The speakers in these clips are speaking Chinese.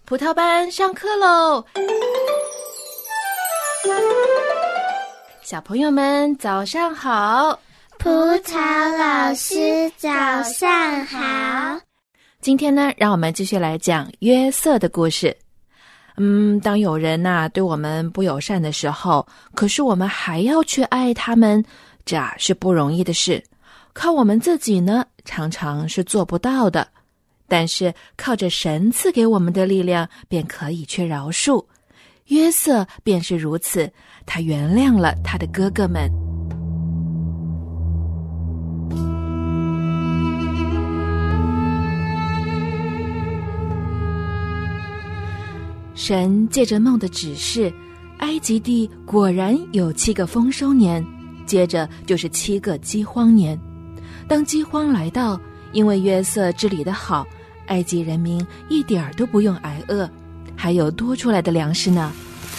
葡萄班上课喽！小朋友们早上好， 葡萄老师早上好。 今天呢，让我们继续来讲约瑟的故事。当有人对我们不友善的时候，可是我们还要去爱他们，这是不容易的事。靠我们自己呢，常常是做不到的。但是靠着神赐给我们的力量，便可以去饶恕。约瑟便是如此，他原谅了他的哥哥们。神借着梦的指示，埃及地果然有7个丰收年，接着就是7个饥荒年。当饥荒来到，因为约瑟治理得好，埃及人民一点儿都不用挨饿，还有多出来的粮食呢。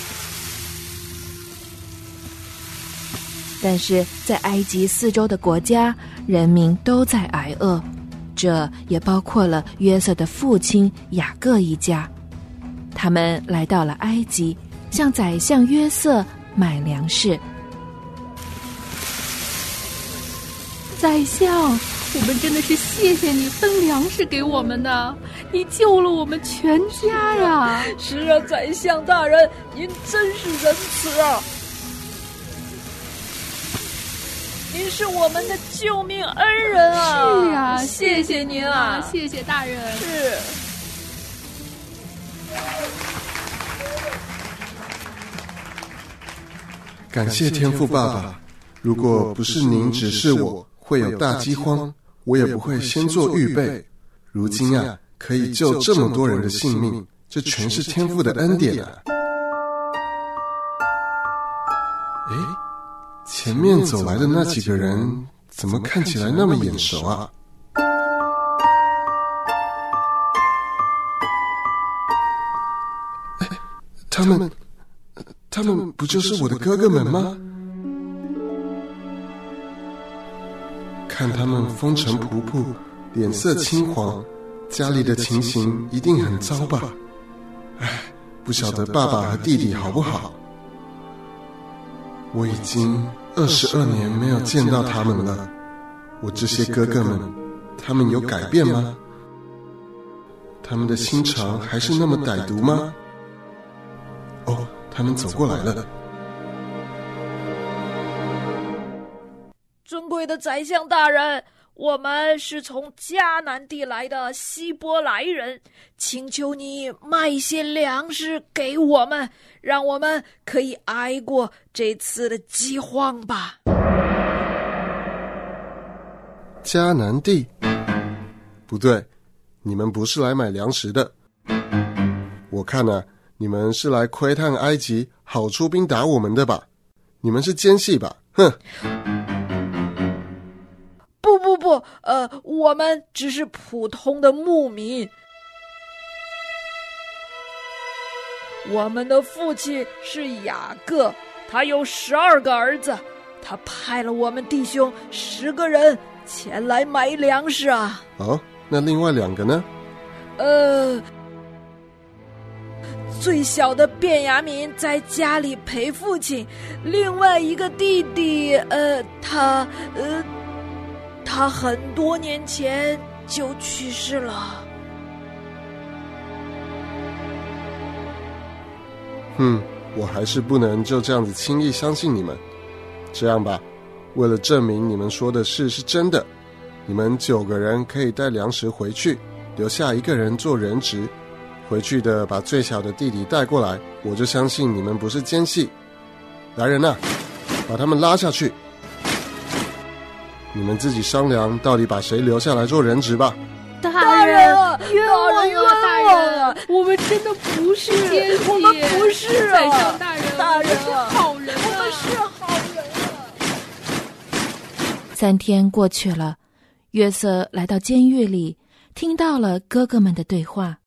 但是在埃及4周的国家，人民都在挨饿，这也包括了约瑟的父亲雅各一家。他们来到了埃及，向宰相约瑟买粮食。 宰相，我们真的是谢谢你分粮食给我们呢，你救了我们全家呀！ 是啊，宰相大人，您真是仁慈啊！您是我们的救命恩人啊！ 是啊， 谢谢您啊！ 谢谢大人。 是。 感谢天父爸爸，如果不是您指示我会有大饥荒，我也不会先做预备。如今可以救这么多人的性命，这全是天父的恩典啊！前面走来的那几个人怎么看起来那么眼熟啊？他们不就是我的哥哥们吗？看他们风尘仆仆，脸色青黄，家里的情形一定很糟吧？不晓得爸爸和弟弟好不好？我已经22年没有见到他们了，我这些哥哥们，他们有改变吗？他们的心肠还是那么歹毒吗？他们走过来了。 尊贵的宰相大人，我们是从迦南地来的希伯来人，请求你卖一些粮食给我们，让我们可以挨过这次的饥荒吧。 迦南地？不对，你们不是来买粮食的。我看你们是来窥探埃及，好出兵打我们的吧？你们是奸细吧？哼！ 不，我们只是普通的牧民。我们的父亲是雅各，他有12个儿子，他派了我们弟兄10个人前来买粮食啊。 那另外2个呢？ 最小的便雅悯在家里陪父亲，另外一个弟弟，他很多年前就去世了。 我还是不能就这样子轻易相信你们。这样吧，为了证明你们说的事是真的，你们9个人可以带粮食回去，留下1个人做人质。回去的把最小的弟弟带过来，我就相信你们不是奸细。来人把他们拉下去。你们自己商量到底把谁留下来做人质吧。 大人啊， 冤枉啊，大人！我们真的不是奸细， 我们不是宰相大人， 大人是好人， 我们是好人 3天过去了，约瑟来到监狱里，听到了哥哥们的对话。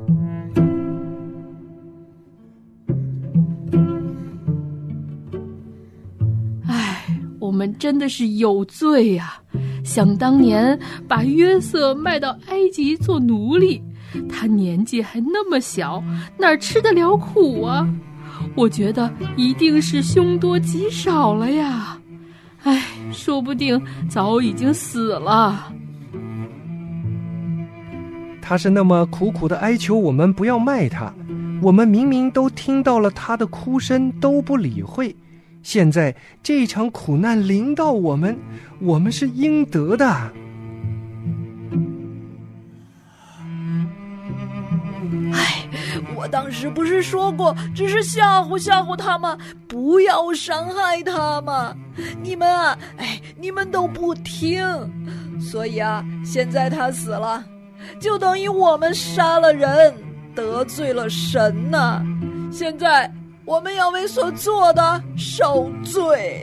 我们真的是有罪呀！想当年把约瑟卖到埃及做奴隶， 他年纪还那么小，哪吃得了苦啊？我觉得一定是凶多吉少了呀。哎，说不定早已经死了。 他是那么苦苦地哀求我们不要卖他，我们明明都听到了他的哭声，都不理会。现在这场苦难临到我们，我们是应得的。 哎，我当时不是说过，只是吓唬吓唬他们，不要伤害他们。你们啊，你们都不听，所以啊，现在他死了，就等于我们杀了人，得罪了神呐。现在我们要为所做的受罪。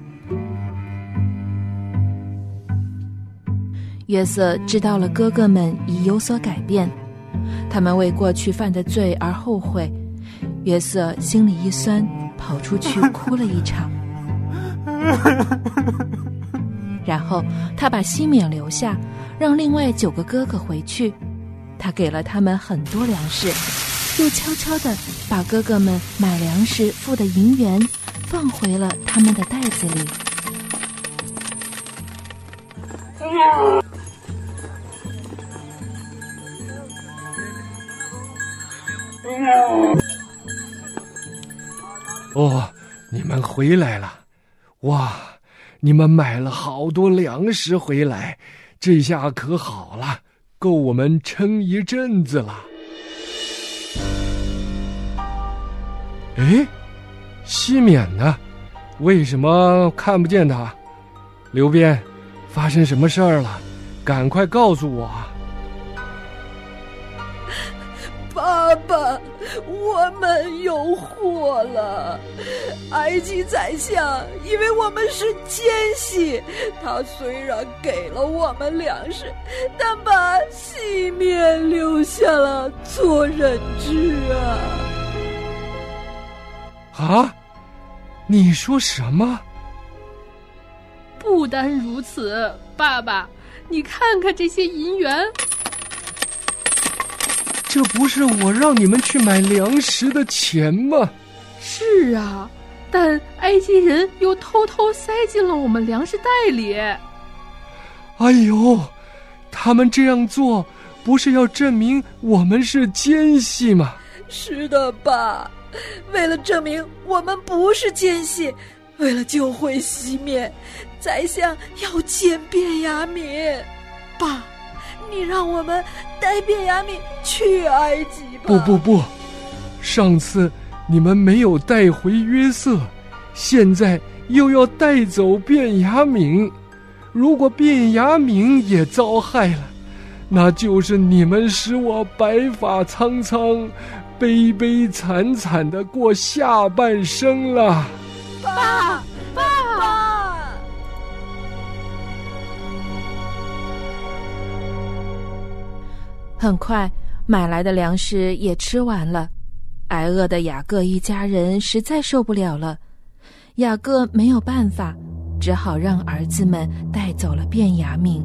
约瑟知道了哥哥们已有所改变，他们为过去犯的罪而后悔。约瑟心里一酸，跑出去哭了一场。然后他把西缅留下，让另外9个哥哥回去。他给了他们很多粮食，又悄悄地把哥哥们买粮食付的银元放回了他们的袋子里。 哦，你们回来了！哇，你们买了好多粮食回来，这下可好了，够我们撑一阵子了。哎，西缅呢？为什么看不见他？刘边，发生什么事儿了？赶快告诉我。 爸爸，我们有祸了！埃及宰相以为我们是奸细，他虽然给了我们粮食，但把西缅留下了做人质啊！ 啊？你说什么？ 不单如此，爸爸，你看看这些银元。 这不是我让你们去买粮食的钱吗？ 是啊，但埃及人又偷偷塞进了我们粮食袋里。 哎呦，他们这样做不是要证明我们是奸细吗？ 是的，爸，为了证明我们不是奸细，为了救回西缅，宰相要见便雅悯。爸，你让我们带便雅悯去埃及吧。 不，上次你们没有带回约瑟，现在又要带走便雅悯。如果便雅悯也遭害了，那就是你们使我白发苍苍，悲悲惨惨地过下半生了。 爸！ 很快，买来的粮食也吃完了。挨饿的雅各一家人实在受不了了，雅各没有办法，只好让儿子们带走了便雅悯。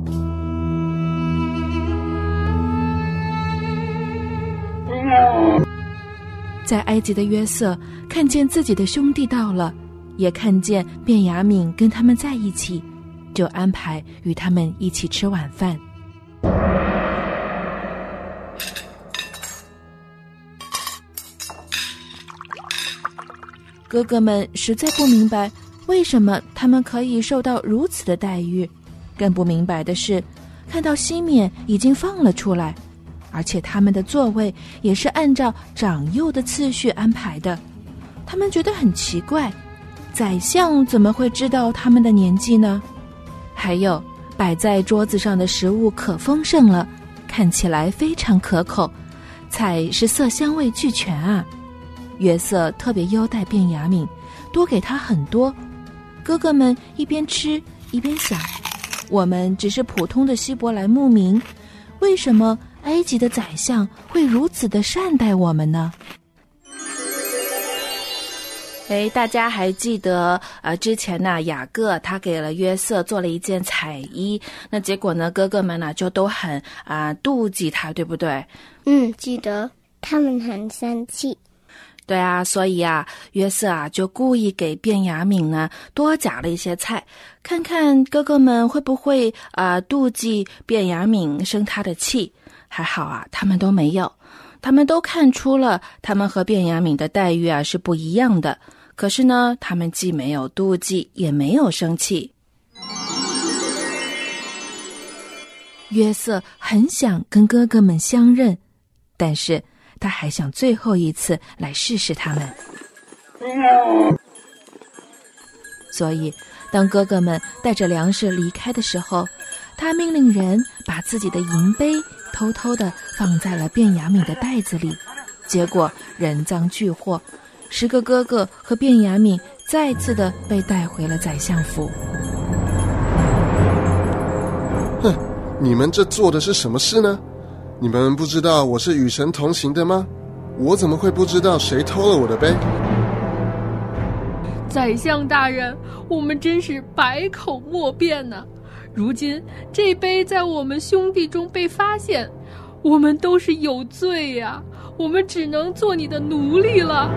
在埃及的约瑟看见自己的兄弟到了，也看见便雅悯跟他们在一起，就安排与他们一起吃晚饭。哥哥们实在不明白为什么他们可以受到如此的待遇，更不明白的是，看到西缅已经放了出来，而且他们的座位也是按照长幼的次序安排的。他们觉得很奇怪，宰相怎么会知道他们的年纪呢？还有摆在桌子上的食物可丰盛了，看起来非常可口，菜是色香味俱全啊。约瑟特别优待便雅悯，多给他很多。哥哥们一边吃一边想，我们只是普通的希伯来牧民，为什么埃及的宰相会如此的善待我们呢？ 大家还记得之前呢，雅各他给了约瑟做了一件彩衣，那结果呢，哥哥们呢就都很妒忌他，对不对？ 记得，他们很生气。 对啊，所以约瑟就故意给便雅悯呢多夹了一些菜，看看哥哥们会不会妒忌便雅悯生他的气。还好他们都没有，他们都看出了他们和便雅悯的待遇是不一样的。可是呢，他们既没有妒忌，也没有生气。约瑟很想跟哥哥们相认，但是他还想最后一次来试试他们。所以当哥哥们带着粮食离开的时候，他命令人把自己的银杯偷偷地放在了便雅悯的袋子里，结果人赃俱获，10个哥哥和便雅悯再次的被带回了宰相府。 哼，你们这做的是什么事呢？你们不知道我是与神同行的吗？我怎么会不知道谁偷了我的杯？ 宰相大人，我们真是百口莫辩呢。如今这杯在我们兄弟中被发现，我们都是有罪呀，我们只能做你的奴隶了。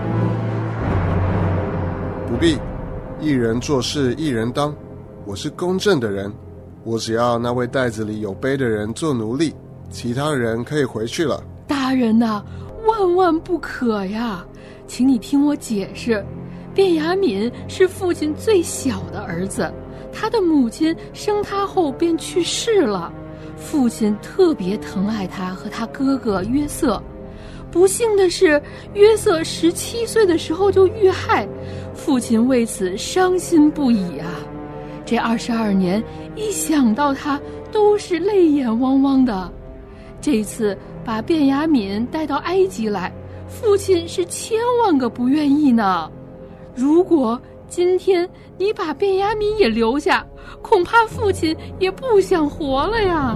不必，一人做事一人当，我是公正的人，我只要那位袋子里有杯的人做奴隶，其他人可以回去了。 大人呐，万万不可呀，请你听我解释。便雅悯是父亲最小的儿子，他的母亲生他后便去世了，父亲特别疼爱他和他哥哥约瑟。不幸的是，约瑟17岁的时候就遇害，父亲为此伤心不已啊。这22年，一想到他都是泪眼汪汪的。这次把便雅悯带到埃及来，父亲是千万个不愿意呢。如果今天你把便雅悯也留下，恐怕父亲也不想活了呀。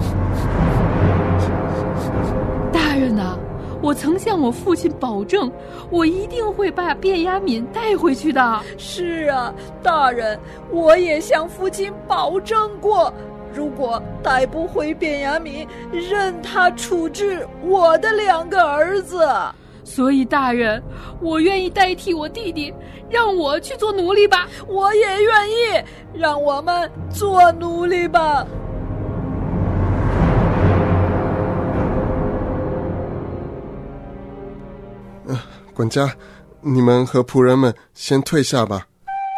大人呐，我曾向我父亲保证，我一定会把便雅悯带回去的。 是啊，大人，我也向父亲保证过，如果带不回便雅悯，任他处置我的2个儿子。 所以大人，我愿意代替我弟弟，让我去做奴隶吧。 我也愿意，让我们做奴隶吧。 管家，你们和仆人们先退下吧。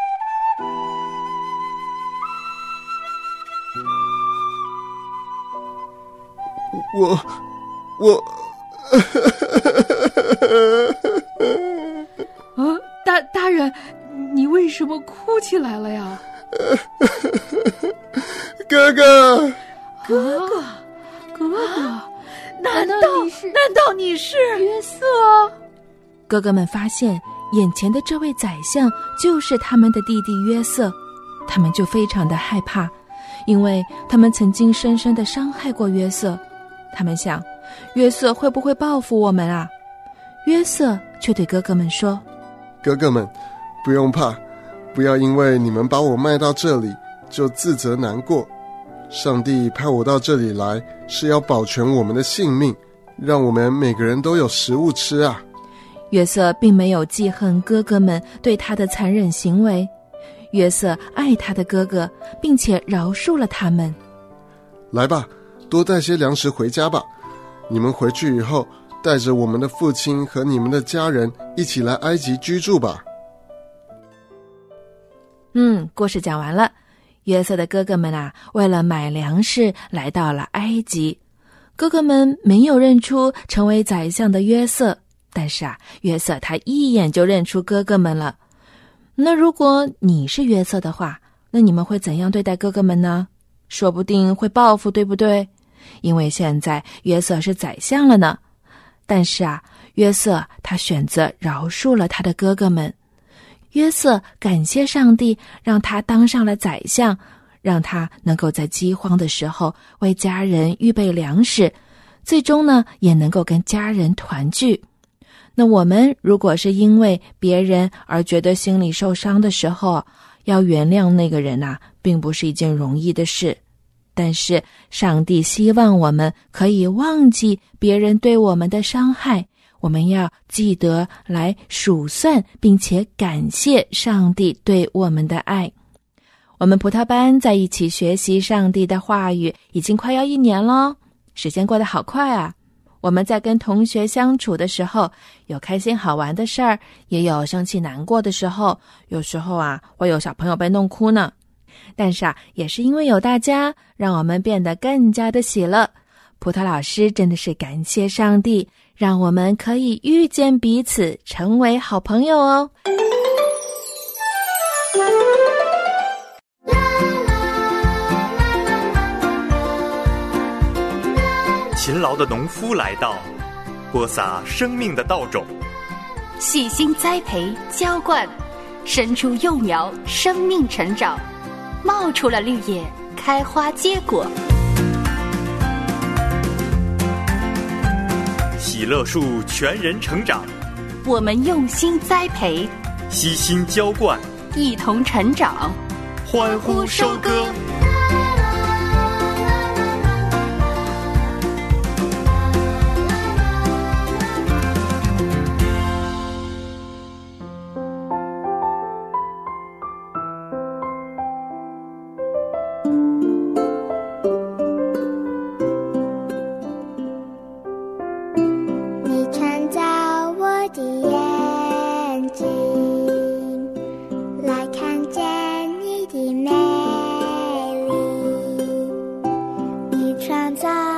我大人，你为什么哭起来了呀？ 哥哥， 难道你是约瑟？ 哥哥们发现眼前的这位宰相就是他们的弟弟约瑟，他们就非常的害怕，因为他们曾经深深的伤害过约瑟。他们想，约瑟会不会报复我们啊？约瑟却对哥哥们说， 哥哥们，不用怕，不要因为你们把我卖到这里就自责难过。上帝派我到这里来，是要保全我们的性命，让我们每个人都有食物吃啊。 约瑟并没有记恨哥哥们对他的残忍行为，约瑟爱他的哥哥，并且饶恕了他们。 来吧，多带些粮食回家吧，你们回去以后带着我们的父亲和你们的家人一起来埃及居住吧。 故事讲完了。约瑟的哥哥们为了买粮食来到了埃及。哥哥们没有认出成为宰相的约瑟，但是约瑟他一眼就认出哥哥们了。那如果你是约瑟的话，那你们会怎样对待哥哥们呢？说不定会报复，对不对？因为现在约瑟是宰相了呢。但是约瑟他选择饶恕了他的哥哥们。约瑟感谢上帝让他当上了宰相，让他能够在饥荒的时候为家人预备粮食，最终呢也能够跟家人团聚。 那我们如果是因为别人而觉得心里受伤的时候，要原谅那个人啊，并不是一件容易的事。但是上帝希望我们可以忘记别人对我们的伤害，我们要记得来数算并且感谢上帝对我们的爱。我们葡萄班在一起学习上帝的话语已经快要1年了，时间过得好快啊。我们在跟同学相处的时候，有开心好玩的事儿，也有生气难过的时候，有时候啊会有小朋友被弄哭呢。但是啊，也是因为有大家，让我们变得更加的喜乐。葡萄老师真的是感谢上帝，让我们可以遇见彼此，成为好朋友哦。 勤劳的农夫来到，播撒生命的稻种， 细心栽培浇灌，生出幼苗，生命成长，冒出了绿叶，开花结果。 喜乐树全人成长， 我们用心栽培， 悉心浇灌， 一同成长， 欢呼收割。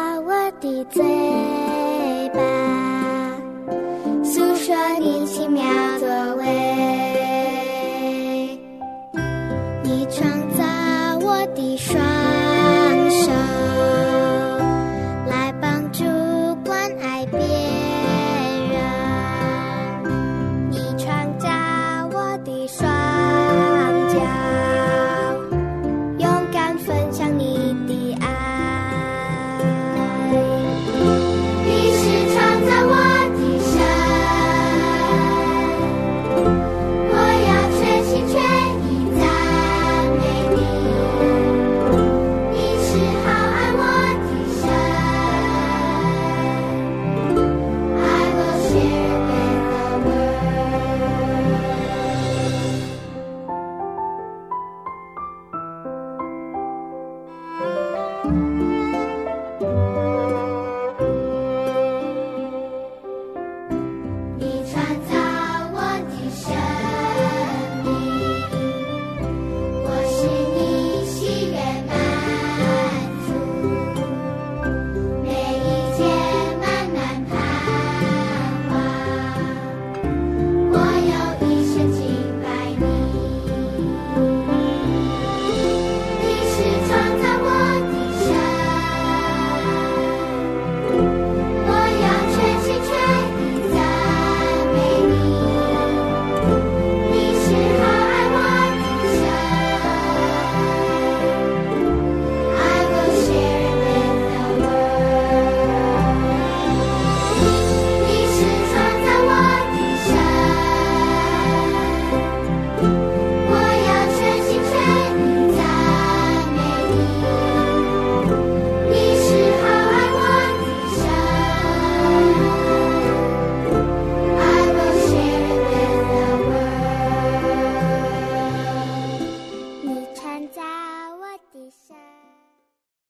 嘴巴诉说你奇妙